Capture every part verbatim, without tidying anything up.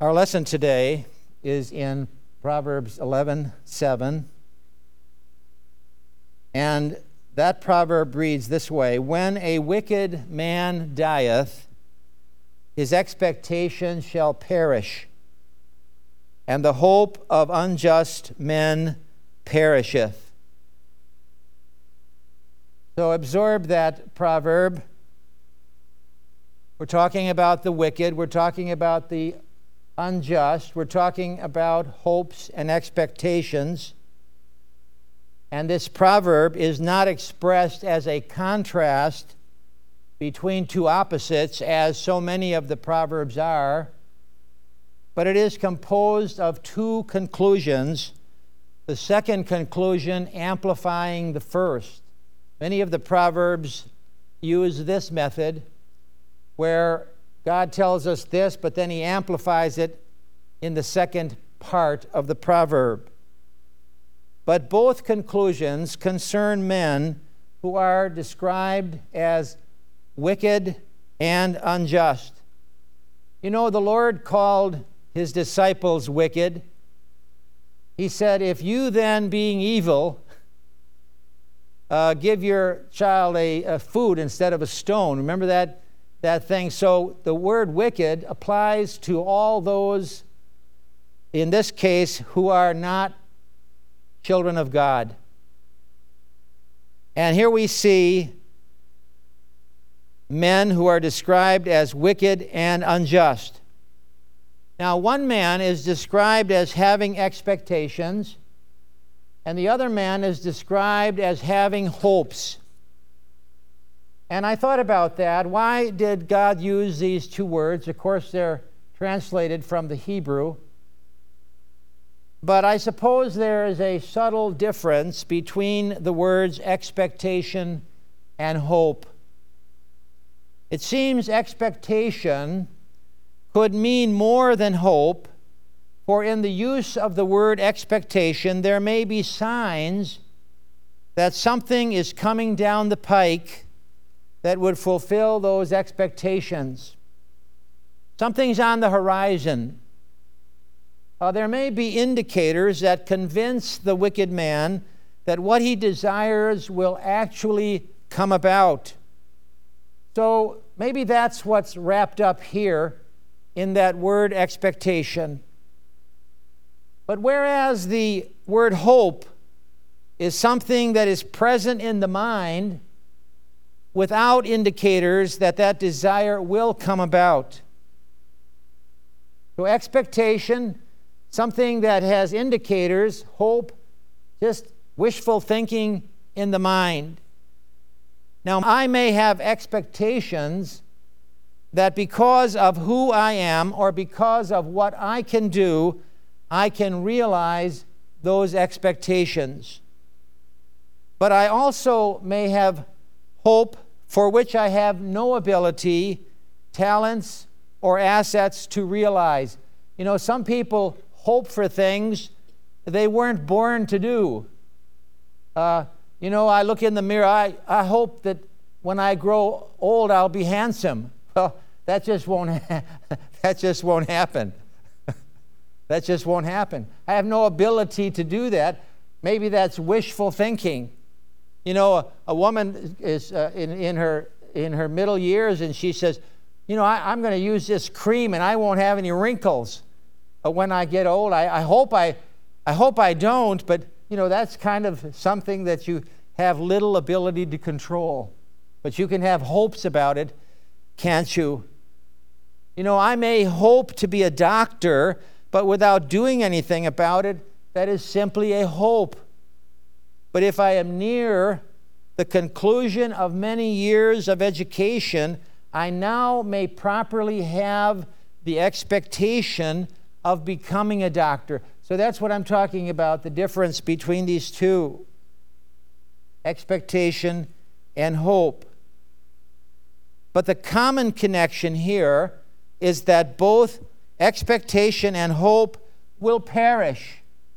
Our lesson today is in Proverbs eleven seven. And that proverb reads this way: When a wicked man dieth, his expectation shall perish, and the hope of unjust men perisheth. So absorb that proverb. We're talking about the wicked. We're talking about the unjust. We're talking about hopes and expectations. And this proverb is not expressed as a contrast between two opposites, as so many of the proverbs are, but it is composed of two conclusions, the second conclusion amplifying the first. Many of the proverbs use this method, where God tells us this, but then he amplifies it in the second part of the proverb. But both conclusions concern men who are described as wicked and unjust. You know, the Lord called his disciples wicked. He said, if you then, being evil, uh, give your child a, a food instead of a stone. Remember that, that thing? So the word wicked applies to all those, in this case, who are not children of God. And here we see men who are described as wicked and unjust. Now, one man is described as having expectations, and the other man is described as having hopes. And I thought about that. Why did God use these two words? Of course, they're translated from the Hebrew. But I suppose there is a subtle difference between the words expectation and hope. It seems expectation could mean more than hope, for in the use of the word expectation, there may be signs that something is coming down the pike that would fulfill those expectations. Something's on the horizon. Uh, there may be indicators that convince the wicked man that what he desires will actually come about. So maybe that's what's wrapped up here in that word expectation. But whereas the word hope is something that is present in the mind without indicators that that desire will come about. So expectation, something that has indicators; hope, just wishful thinking in the mind. Now, I may have expectations that because of who I am or because of what I can do, I can realize those expectations. But I also may have hope for which I have no ability, talents, or assets to realize. You know, some people hope for things they weren't born to do. Uh, you know, I look in the mirror, I, I hope that when I grow old, I'll be handsome. Well, that just won't ha- that just won't happen. That just won't happen. I have no ability to do that. Maybe that's wishful thinking. You know, a, a woman is uh, in, in her in her middle years, and she says, you know, I, I'm going to use this cream, and I won't have any wrinkles when I get old. I, I hope I, I hope I don't. But you know, that's kind of something that you have little ability to control. But you can have hopes about it, can't you? You know, I may hope to be a doctor, but without doing anything about it, that is simply a hope. But if I am near the conclusion of many years of education, I now may properly have the expectation of becoming a doctor. So that's what I'm talking about, the difference between these two: expectation and hope. But the common connection here is that both expectation and hope will perish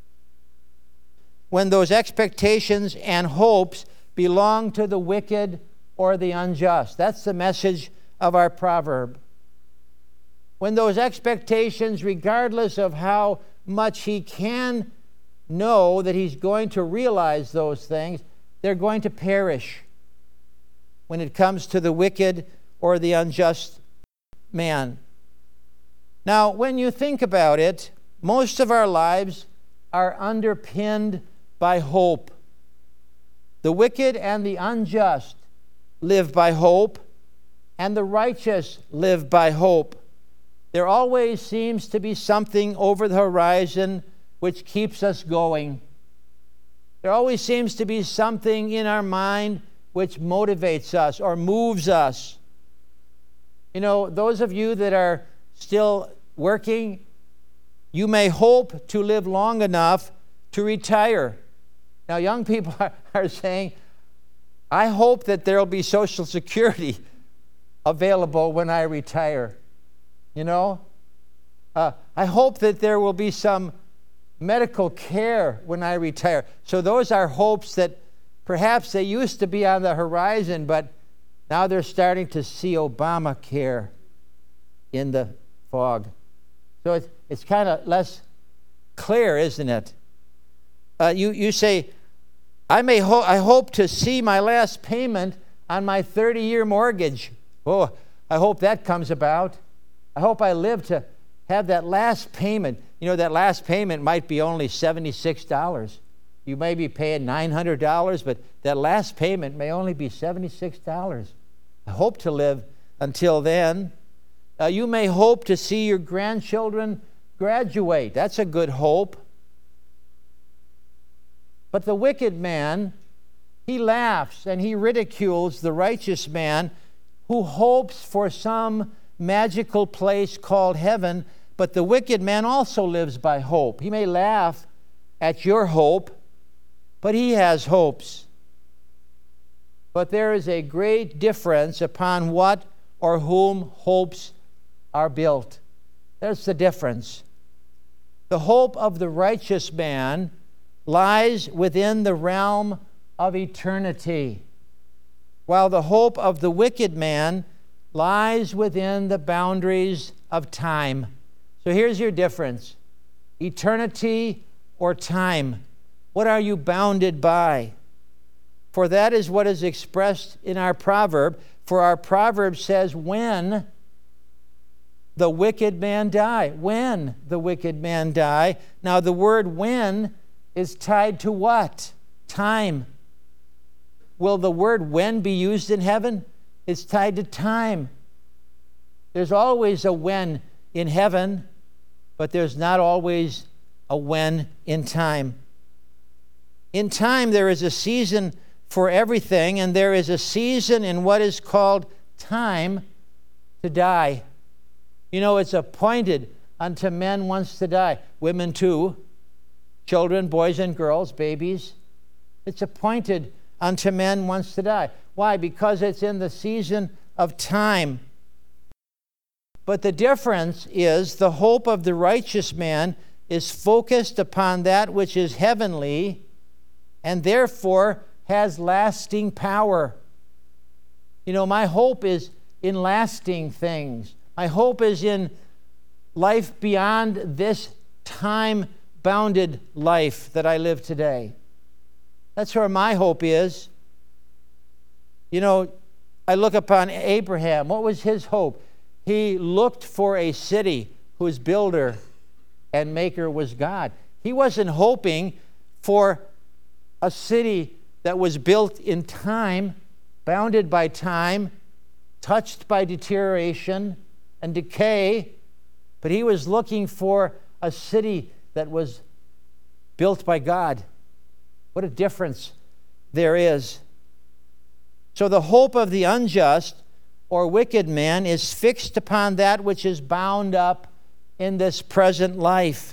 when those expectations and hopes belong to the wicked or the unjust. That's the message of our proverb. when those expectations, regardless of how much he can know that he's going to realize those things, they're going to perish when it comes to the wicked or the unjust man. Now, when you think about it, most of our lives are underpinned by hope. The wicked and the unjust live by hope, and the righteous live by hope. There always seems to be something over the horizon which keeps us going. There always seems to be something in our mind which motivates us or moves us. You know, those of you that are still working, you may hope to live long enough to retire. Now, young people are, are saying, I hope that there will be Social Security available when I retire. You know, uh, I hope that there will be some medical care when I retire. So those are hopes that perhaps they used to be on the horizon, but now they're starting to see Obamacare in the fog. So it's, it's kind of less clear, isn't it? Uh, you, you say, I may ho- I hope to see my last payment on my thirty-year mortgage. Oh, I hope that comes about. I hope I live to have that last payment. You know, that last payment might be only seventy-six dollars. You may be paying nine hundred dollars, but that last payment may only be seventy-six dollars. I hope to live until then. Uh, you may hope to see your grandchildren graduate. That's a good hope. But the wicked man, he laughs and he ridicules the righteous man who hopes for some magical place called heaven, but the wicked man also lives by hope. He may laugh at your hope, but he has hopes. But there is a great difference upon what or whom hopes are built. There's the difference. The hope of the righteous man lies within the realm of eternity, while the hope of the wicked man lies within the boundaries of time. So here's your difference. Eternity or time. What are you bounded by? For that is what is expressed in our proverb. For our proverb says, when the wicked man die. When the wicked man die. Now the word when is tied to what? Time. Will the word when be used in heaven? It's tied to time. There's always a when in heaven, but there's not always a when in time. In time, there is a season for everything, and there is a season in what is called time to die. You know, it's appointed unto men once to die. Women too. Children, boys and girls, babies. It's appointed unto men once to die. Why? Because it's in the season of time. But the difference is the hope of the righteous man is focused upon that which is heavenly and therefore has lasting power. You know, my hope is in lasting things. My hope is in life beyond this time-bounded life that I live today. That's where my hope is. You know, I look upon Abraham. What was his hope? He looked for a city whose builder and maker was God. He wasn't hoping for a city that was built in time, bounded by time, touched by deterioration and decay, but he was looking for a city that was built by God. What a difference there is. So the hope of the unjust or wicked man is fixed upon that which is bound up in this present life.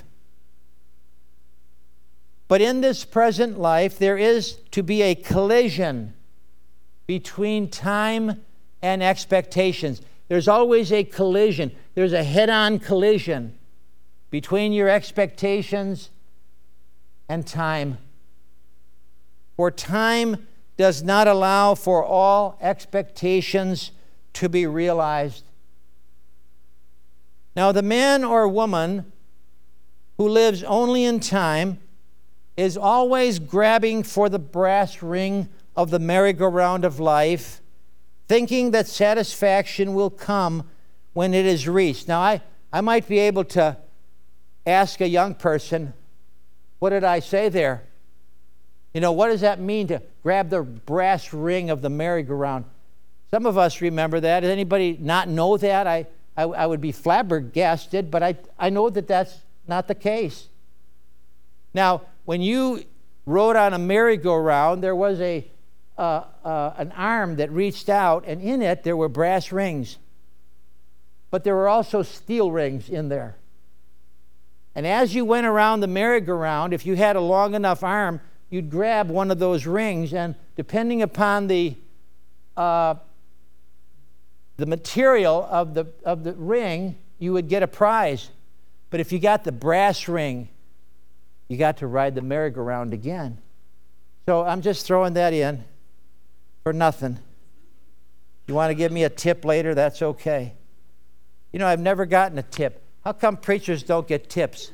But in this present life, there is to be a collision between time and expectations. There's always a collision. There's a head-on collision between your expectations and time. For time does not allow for all expectations to be realized. Now, the man or woman who lives only in time is always grabbing for the brass ring of the merry-go-round of life, thinking that satisfaction will come when it is reached. Now, I, I might be able to ask a young person, what did I say there? You know, what does that mean to grab the brass ring of the merry-go-round? Some of us remember that. Does anybody not know that? I, I, I would be flabbergasted, but I, I know that that's not the case. Now, when you rode on a merry-go-round, there was a uh, uh, an arm that reached out, and in it there were brass rings. But there were also steel rings in there. And as you went around the merry-go-round, if you had a long enough arm, you'd grab one of those rings, and depending upon the uh, the material of the of the ring, you would get a prize. But if you got the brass ring, you got to ride the merry-go-round again. So I'm just throwing that in for nothing. You want to give me a tip later? That's okay. You know, I've never gotten a tip. How come preachers don't get tips?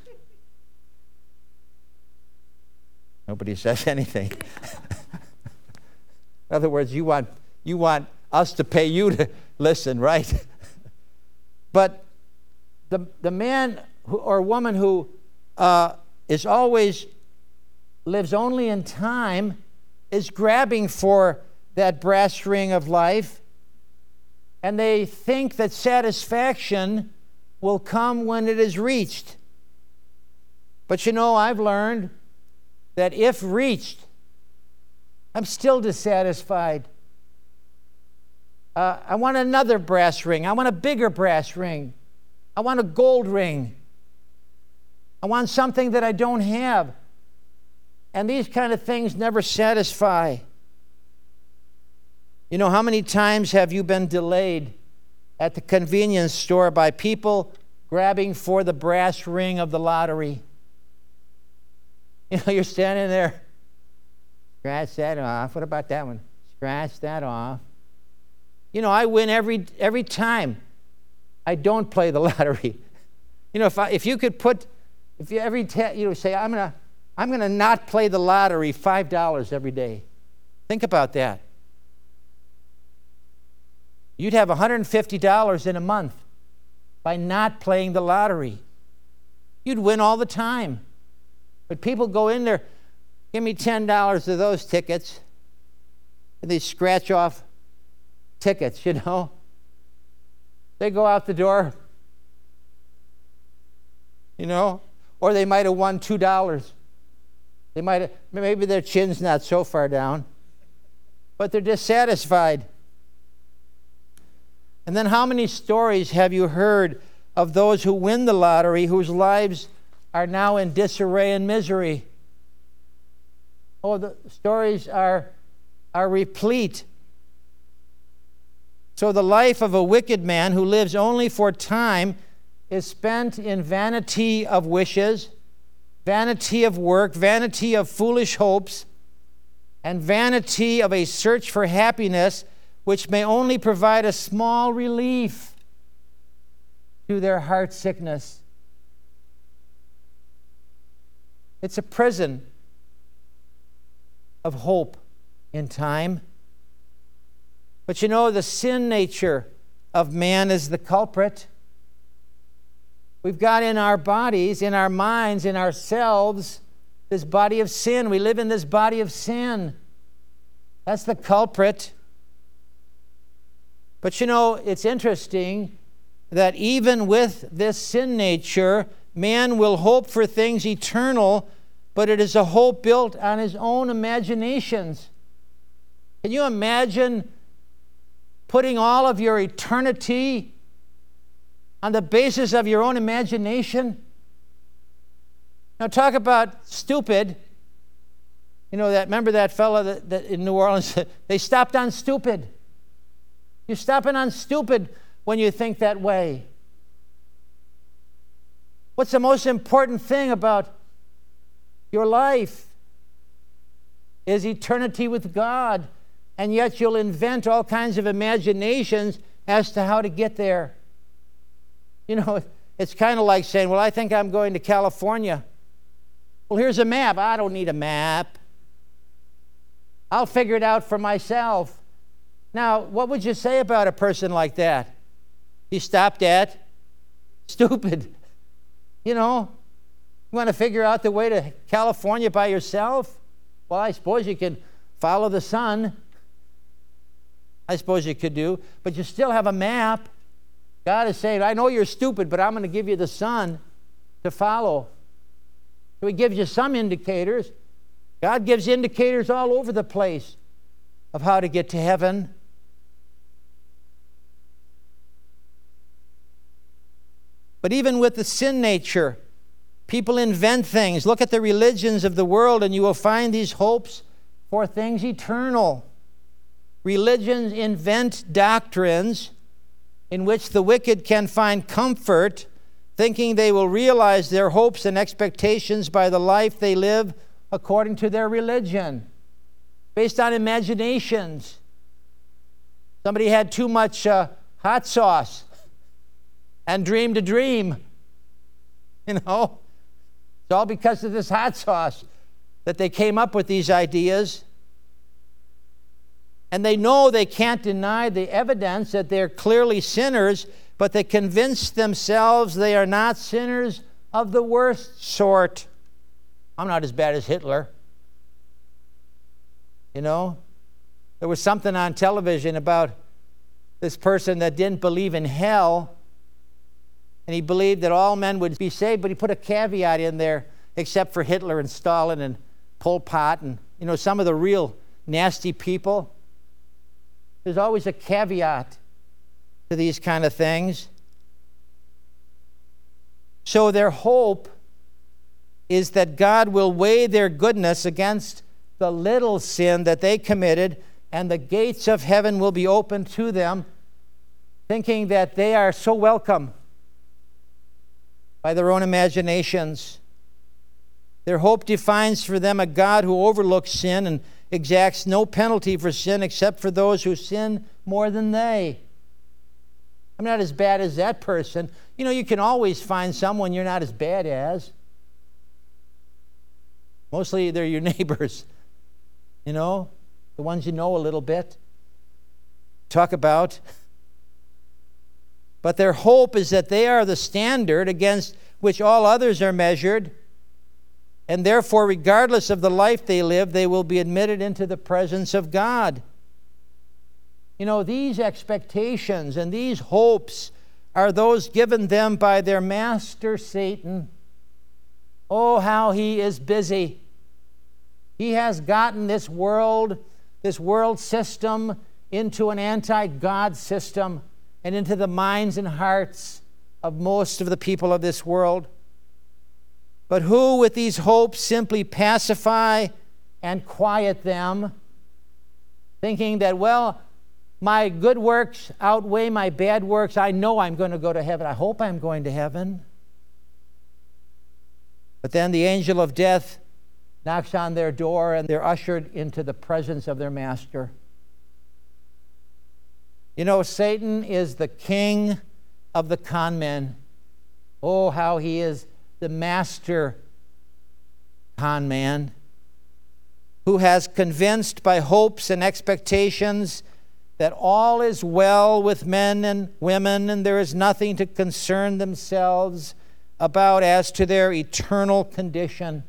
Nobody says anything. In other words, you want you want us to pay you to listen, right? But the the man who, or woman who uh, is always lives only in time is grabbing for that brass ring of life, and they think that satisfaction will come when it is reached. But you know, I've learned that if reached, I'm still dissatisfied. Uh, I want another brass ring. I want a bigger brass ring. I want a gold ring. I want something that I don't have. And these kind of things never satisfy. You know, how many times have you been delayed at the convenience store by people grabbing for the brass ring of the lottery? You know, you're standing there, scratch that off. What about that one? Scratch that off. You know, I win every every time. I don't play the lottery. You know, if I, if you could put, if you every ta- you know say I'm gonna I'm gonna not play the lottery five dollars every day. Think about that. You'd have one hundred fifty dollars in a month by not playing the lottery. You'd win all the time. But people go in there, give me ten dollars of those tickets, and they scratch off tickets, you know. They go out the door, you know, or they might have won two dollars. They might have, maybe their chin's not so far down, but they're dissatisfied. And then how many stories have you heard of those who win the lottery whose lives are now in disarray and misery? Oh, the stories are, are replete. So the life of a wicked man who lives only for time is spent in vanity of wishes, vanity of work, vanity of foolish hopes, and vanity of a search for happiness which may only provide a small relief to their heart sickness. It's a prison of hope in time. But you know, the sin nature of man is the culprit. We've got in our bodies, in our minds, in ourselves, this body of sin. We live in this body of sin. That's the culprit. But you know, it's interesting that even with this sin nature, man will hope for things eternal, but it is a hope built on his own imaginations. Can you imagine putting all of your eternity on the basis of your own imagination? Now talk about stupid. You know, that remember that fellow that, that in New Orleans, they stopped on stupid. You're stopping on stupid when you think that way. What's the most important thing about your life is eternity with God, and yet you'll invent all kinds of imaginations as to how to get there. You know, It's kind of like saying, well, I think I'm going to California. Well, here's a map. I don't need a map. I'll figure it out for myself. Now, what would you say about a person like that? He stopped at stupid. You know, you want to figure out the way to California by yourself? Well, I suppose you could follow the sun. I suppose you could do, but you still have a map. God is saying, I know you're stupid, but I'm going to give you the sun to follow. So he gives you some indicators. God gives indicators all over the place of how to get to heaven. But even with the sin nature, people invent things. Look at the religions of the world, and you will find these hopes for things eternal. Religions invent doctrines in which the wicked can find comfort, thinking they will realize their hopes and expectations by the life they live according to their religion, based on imaginations. Somebody had too much uh, hot sauce and dreamed a dream. You know, it's all because of this hot sauce that they came up with these ideas. And they know they can't deny the evidence that they're clearly sinners, but they convince themselves they are not sinners of the worst sort. I'm not as bad as Hitler. You know, there was something on television about this person that didn't believe in hell, and he believed that all men would be saved, but he put a caveat in there, except for Hitler and Stalin and Pol Pot and, you know, some of the real nasty people. There's always a caveat to these kind of things. So their hope is that God will weigh their goodness against the little sin that they committed, and the gates of heaven will be opened to them, thinking that they are so welcome by their own imaginations. Their hope defines for them a God who overlooks sin and exacts no penalty for sin except for those who sin more than they. I'm not as bad as that person. You know, you can always find someone you're not as bad as. Mostly they're your neighbors, you know, the ones you know a little bit. Talk about. But their hope is that they are the standard against which all others are measured, and therefore, regardless of the life they live, they will be admitted into the presence of God. You know, these expectations and these hopes are those given them by their master, Satan. Oh, how he is busy. He has gotten this world, this world system, into an anti-God system and into the minds and hearts of most of the people of this world. But who with these hopes simply pacify and quiet them, thinking that, well, my good works outweigh my bad works. I know I'm going to go to heaven. I hope I'm going to heaven. But then the angel of death knocks on their door, and they're ushered into the presence of their master. You know, Satan is the king of the con men. Oh, how he is the master con man, who has convinced by hopes and expectations that all is well with men and women, and there is nothing to concern themselves about as to their eternal condition.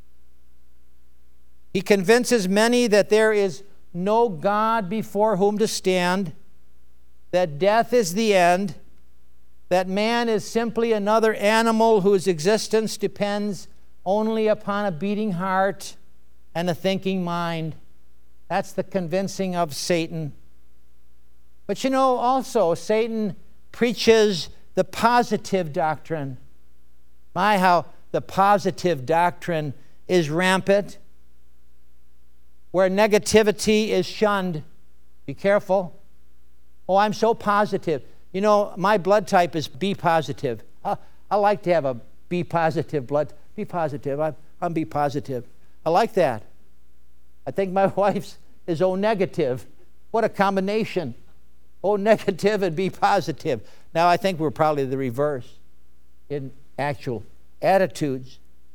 He convinces many that there is no God before whom to stand, that death is the end, that man is simply another animal whose existence depends only upon a beating heart and a thinking mind. That's the convincing of Satan. But you know, also, Satan preaches the positive doctrine. My, how the positive doctrine is rampant, where negativity is shunned. Be careful. Oh, I'm so positive. You know, my blood type is B positive. I, I like to have a B positive blood. B positive. I'm, I'm B positive. I like that. I think my wife's is O negative. What a combination. O negative and B positive. Now I think we're probably the reverse. in actual attitudes.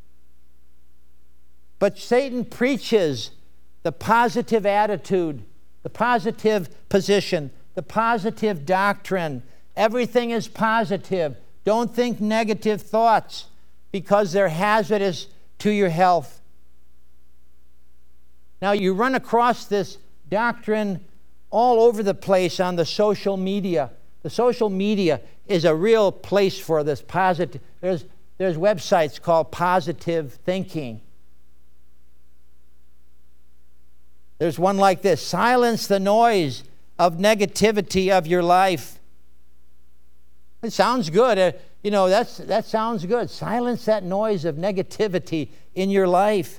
But Satan preaches the positive attitude, the positive position, the positive doctrine. Everything is positive. Don't think negative thoughts because they're hazardous to your health. Now, you run across this doctrine all over the place on the social media. The social media is a real place for this positive. There's, there's websites called Positive Thinking. There's one like this: silence the noise of negativity of your life. It sounds good. Uh, you know, that's, that sounds good. Silence that noise of negativity in your life.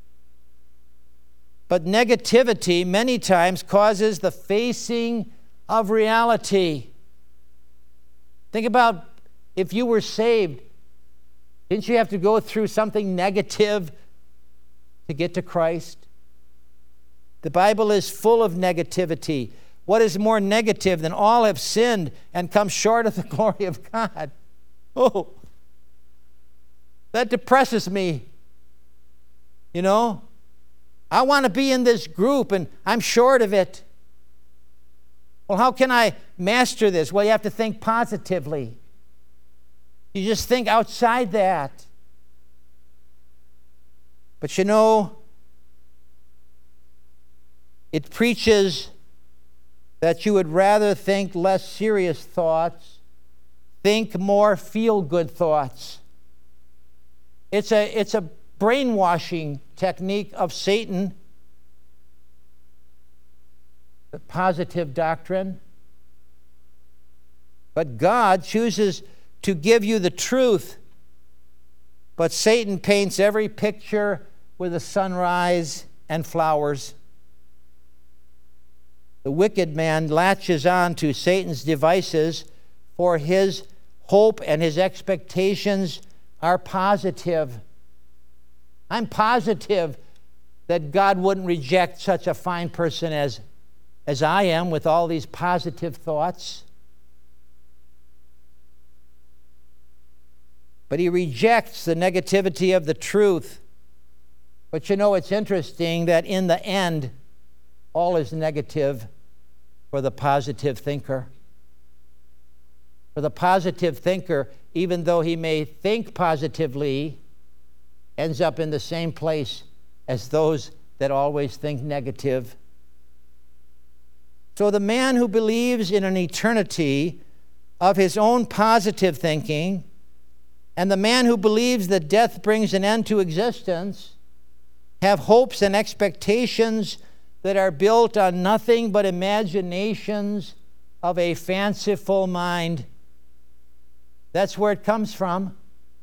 But negativity many times causes the facing of reality. Think about if you were saved. Didn't you have to go through something negative to get to Christ? The Bible is full of negativity. What is more negative than all have sinned and come short of the glory of God? Oh, that depresses me. You know, I want to be in this group and I'm short of it. Well, how can I master this? Well, you have to think positively. You just think outside that. But you know, it preaches that you would rather think less serious thoughts, think more feel-good thoughts. It's a, it's a brainwashing technique of Satan, the positive doctrine. But God chooses to give you the truth. But Satan paints every picture with a sunrise and flowers. The wicked man latches on to Satan's devices, for his hope and his expectations are positive. I'm positive that God wouldn't reject such a fine person as, as I am with all these positive thoughts. But he rejects the negativity of the truth. But you know, it's interesting that in the end, all is negative for the positive thinker. For the positive thinker, even though he may think positively, ends up in the same place as those that always think negative. So the man who believes in an eternity of his own positive thinking, and the man who believes that death brings an end to existence, have hopes and expectations that are built on nothing but imaginations of a fanciful mind. That's where it comes from.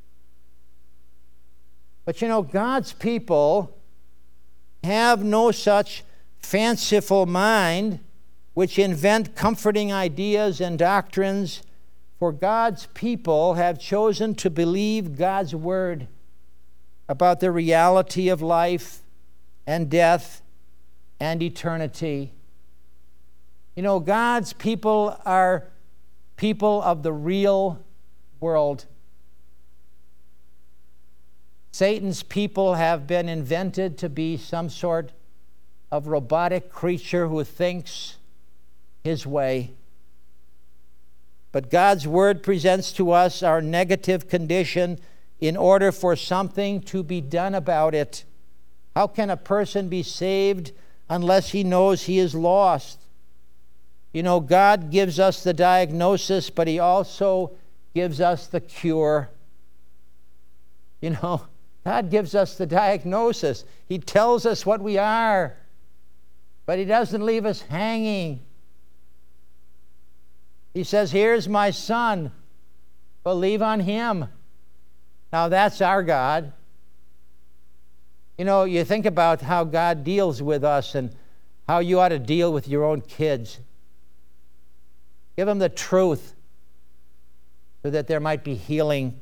But you know, God's people have no such fanciful mind which invent comforting ideas and doctrines, for God's people have chosen to believe God's word about the reality of life and death and eternity. You know, God's people are people of the real world. Satan's people have been invented to be some sort of robotic creature who thinks his way. But God's word presents to us our negative condition in order for something to be done about it. How can a person be saved unless he knows he is lost? You know, God gives us the diagnosis, but he also gives us the cure. You know, God gives us the diagnosis. He tells us what we are, but he doesn't leave us hanging. He says, here's my son. Believe on him. Now that's our God. You know, you think about how God deals with us and how you ought to deal with your own kids. Give them the truth so that there might be healing.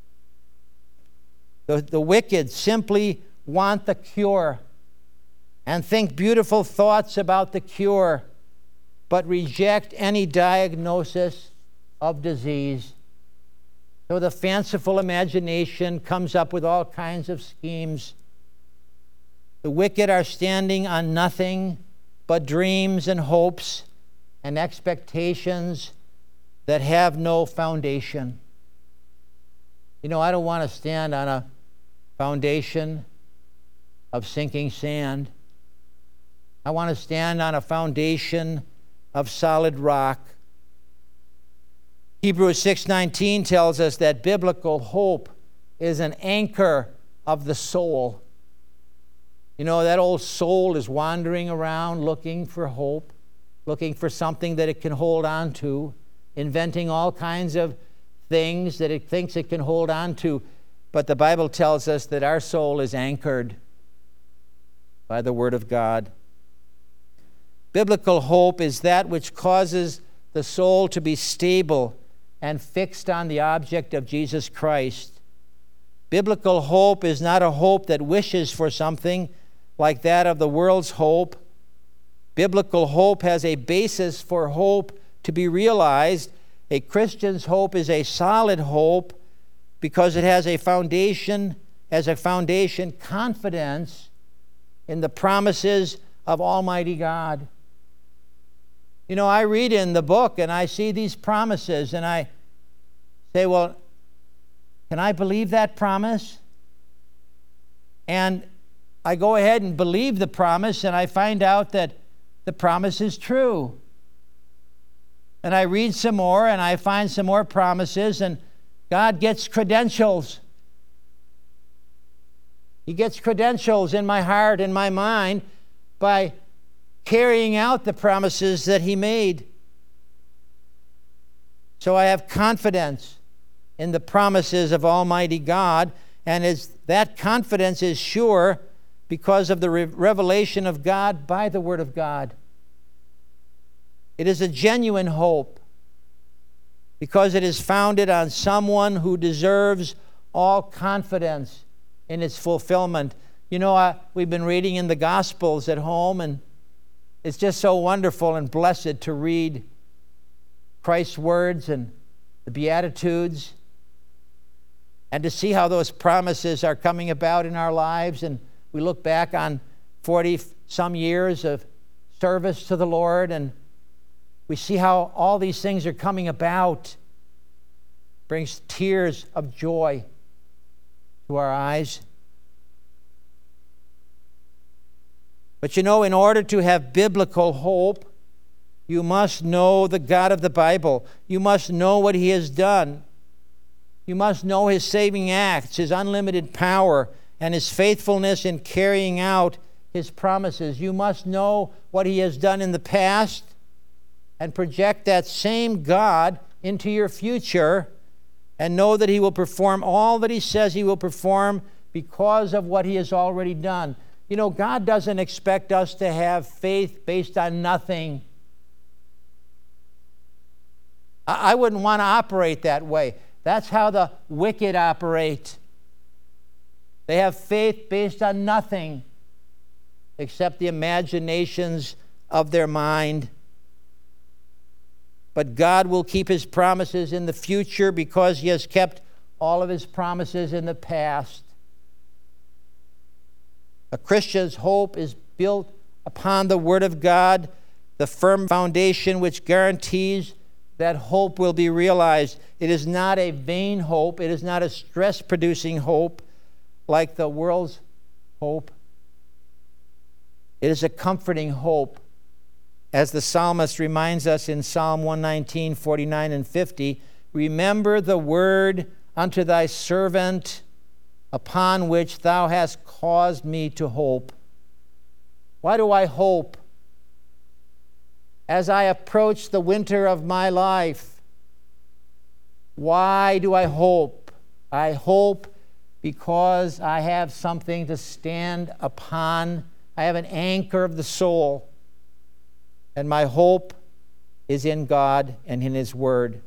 The, the wicked simply want the cure and think beautiful thoughts about the cure, but reject any diagnosis of disease. So the fanciful imagination comes up with all kinds of schemes. The wicked are standing on nothing but dreams and hopes and expectations that have no foundation. You know, I don't want to stand on a foundation of sinking sand. I want to stand on a foundation of solid rock. Hebrews six nineteen tells us that biblical hope is an anchor of the soul. You know, that old soul is wandering around looking for hope, looking for something that it can hold on to, inventing all kinds of things that it thinks it can hold on to. But the Bible tells us that our soul is anchored by the Word of God. Biblical hope is that which causes the soul to be stable and fixed on the object of Jesus Christ. Biblical hope is not a hope that wishes for something like that of the world's hope. Biblical hope has a basis for hope to be realized. A Christian's hope is a solid hope because it has a foundation, as a foundation, confidence in the promises of Almighty God. You know, I read in the book and I see these promises and I say, well, can I believe that promise? And I go ahead and believe the promise, and I find out that the promise is true. And I read some more, and I find some more promises, and God gets credentials. He gets credentials in my heart and my mind by carrying out the promises that He made. So I have confidence in the promises of Almighty God, and as that confidence is sure because of the re- revelation of God by the Word of God. It is a genuine hope because it is founded on someone who deserves all confidence in its fulfillment. You know, I, we've been reading in the Gospels at home, and it's just so wonderful and blessed to read Christ's words and the Beatitudes and to see how those promises are coming about in our lives. And we look back on forty-some years of service to the Lord, and we see how all these things are coming about. Brings tears of joy to our eyes. But you know, in order to have biblical hope, you must know the God of the Bible. You must know what He has done. You must know His saving acts, His unlimited power, and His faithfulness in carrying out His promises. You must know what He has done in the past and project that same God into your future and know that He will perform all that He says He will perform because of what He has already done. You know, God doesn't expect us to have faith based on nothing. I wouldn't want to operate that way. That's how the wicked operate. They have faith based on nothing except the imaginations of their mind. But God will keep His promises in the future because He has kept all of His promises in the past. A Christian's hope is built upon the Word of God, the firm foundation which guarantees that hope will be realized. It is not a vain hope. It is not a stress-producing hope like the world's hope. It is a comforting hope. As the psalmist reminds us in Psalm one nineteen, forty-nine and fifty, remember the word unto thy servant upon which thou hast caused me to hope. Why do I hope? As I approach the winter of my life, why do I hope? I hope because I have something to stand upon. I have an anchor of the soul. And my hope is in God and in His Word.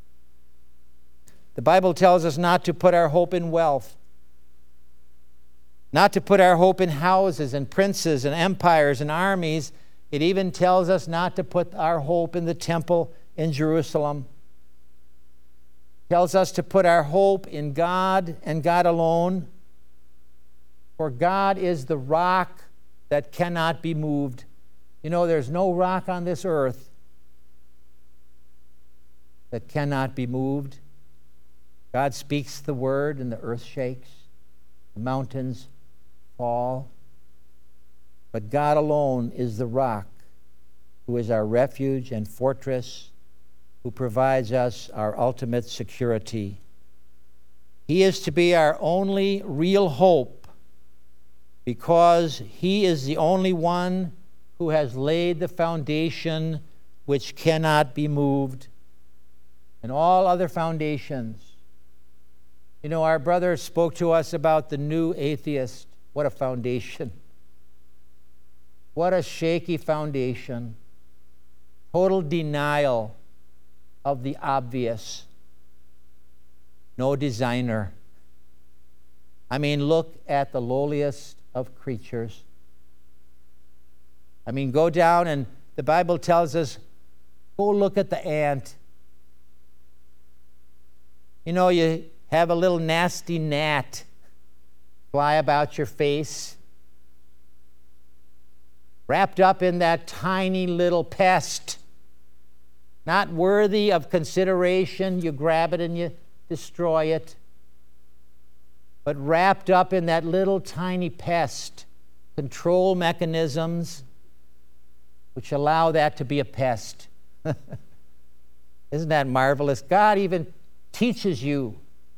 The Bible tells us not to put our hope in wealth, not to put our hope in houses and princes and empires and armies. It even tells us not to put our hope in the temple in Jerusalem. It tells us to put our hope in God and God alone. For God is the rock that cannot be moved. You know, there's no rock on this earth that cannot be moved. God speaks the word and the earth shakes. The mountains fall. But God alone is the rock, who is our refuge and fortress, who provides us our ultimate security. He is to be our only real hope, because he is the only one who has laid the foundation which cannot be moved. And all other foundations. You know, our brother spoke to us about the new atheist. What a foundation. What a shaky foundation. Total denial of the obvious. No designer. I mean, look at the lowliest of creatures. I mean, go down, and the Bible tells us, go look at the ant. You know, you have a little nasty gnat fly about your face, wrapped up in that tiny little pest, not worthy of consideration. You grab it and you destroy it. But wrapped up in that little tiny pest, control mechanisms which allow that to be a pest. Isn't that marvelous? God even teaches you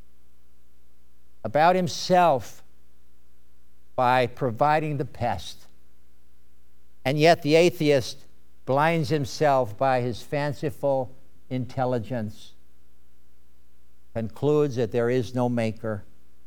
about himself by providing the pest. And yet the atheist blinds himself by his fanciful intelligence, concludes that there is no maker.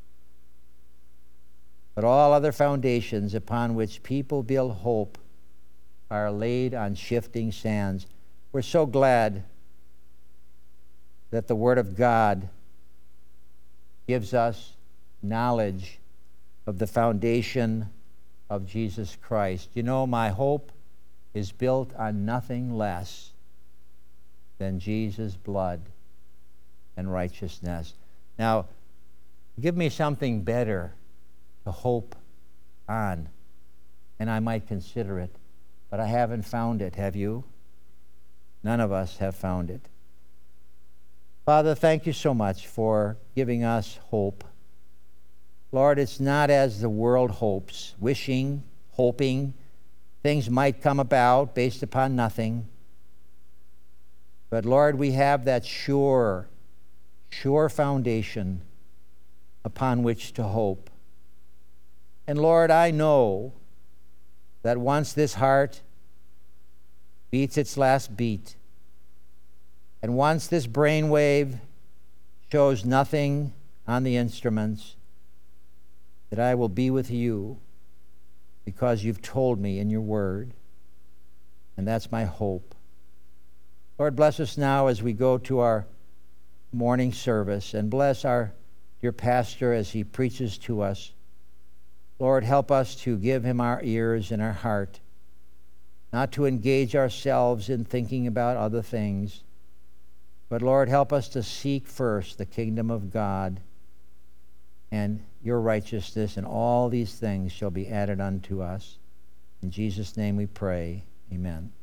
But all other foundations upon which people build hope are laid on shifting sands. We're so glad that the Word of God gives us knowledge of the foundation of Jesus Christ. You know, my hope is built on nothing less than Jesus' blood and righteousness. Now, give me something better to hope on, and I might consider it, but I haven't found it. Have you? None of us have found it. Father, thank you so much for giving us hope. Lord, it's not as the world hopes, wishing, hoping things might come about based upon nothing. But Lord, we have that sure, sure foundation upon which to hope. And Lord, I know that once this heart beats its last beat, and once this brainwave shows nothing on the instruments, that I will be with you because you've told me in your word. And that's my hope. Lord, bless us now as we go to our morning service, and bless our dear pastor as he preaches to us. Lord, help us to give him our ears and our heart, not to engage ourselves in thinking about other things, but Lord, help us to seek first the kingdom of God and your righteousness, and all these things shall be added unto us. In Jesus' name we pray. Amen.